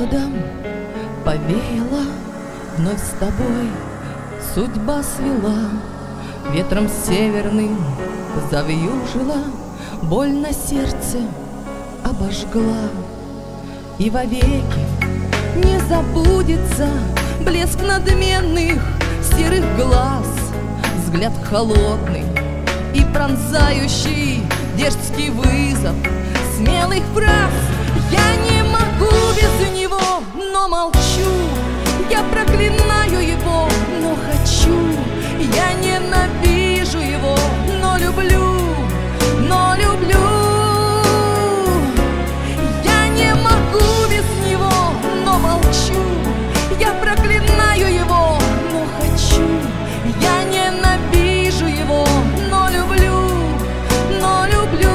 холодом повеяло, вновь с тобой судьба свела, ветром северным завьюжила, боль на сердце обожгла. И вовеки не забудется блеск надменных серых глаз, взгляд холодный и пронзающий дерзкий вызов смелых фраз. Я не могу без него, но молчу, я проклинаю его, но хочу, я ненавижу его, но люблю, но люблю. Я не могу без него, но молчу, я проклинаю его, но хочу, я ненавижу его, но люблю, но люблю.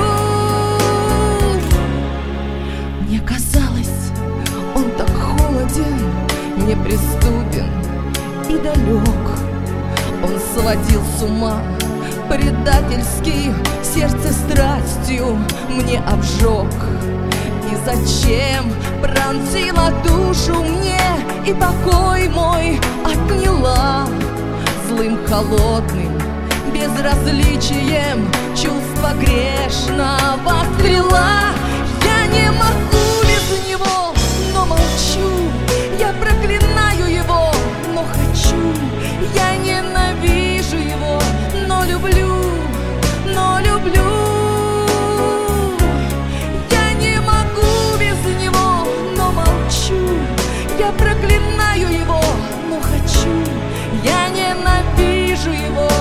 Мне казалось, он так холоден, неприступен и далек. Он сводил с ума предательски, сердце страстью мне обжег. И зачем пронзила душу мне и покой мой отняла? Злым, холодным безразличием чувства грешного стрела. Я не могу без него, но молчу, я проклинаю его, но хочу, я ненавижу его, но люблю, но люблю. Я не могу без него, но молчу, я проклинаю его, но хочу, я ненавижу его,